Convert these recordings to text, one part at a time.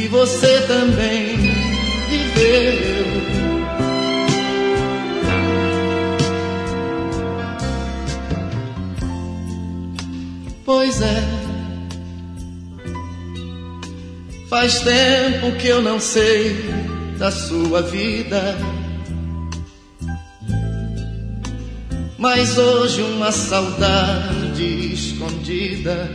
que você também viveu. Pois é, faz tempo que eu não sei da sua vida, mas hoje uma saudade escondida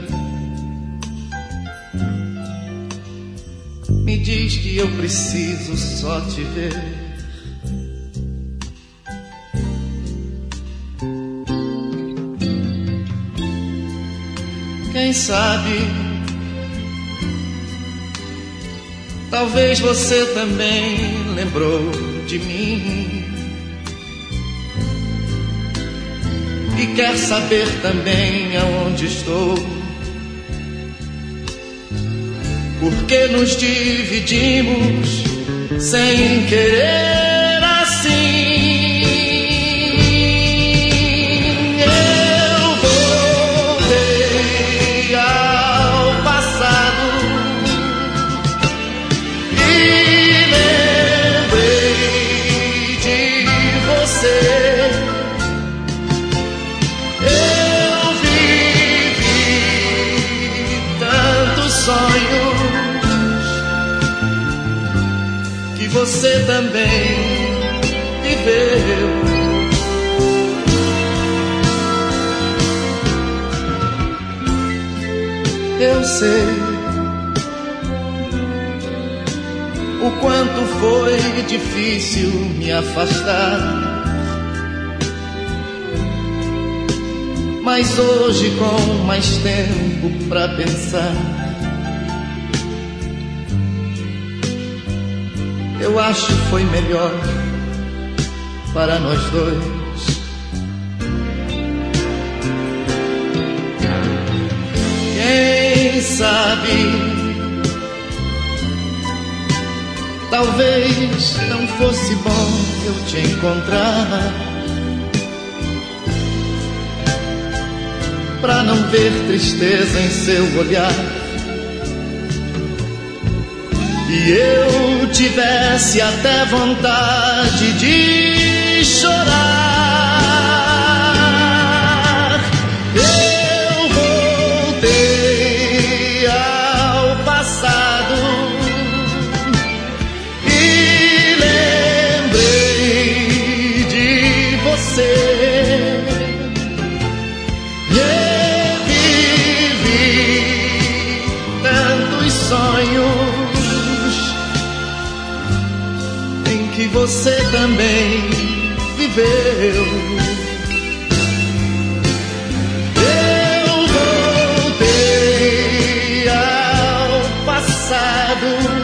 me diz que eu preciso só te ver. Quem sabe, talvez você também lembrou de mim e quer saber também aonde estou, porque nos dividimos sem querer assim. Eu voltei ao passado e lembrei de você. Eu vivi tantos sonhos que você também viveu. Eu sei o quanto foi difícil me afastar, mas hoje com mais tempo pra pensar, eu acho que foi melhor para nós dois. Quem sabe, talvez não fosse bom eu te encontrar, pra não ver tristeza em seu olhar e eu tivesse até vontade de chorar. Eu voltei ao passado e lembrei de você. Revivi tantos sonhos que você também viveu. Eu voltei ao passado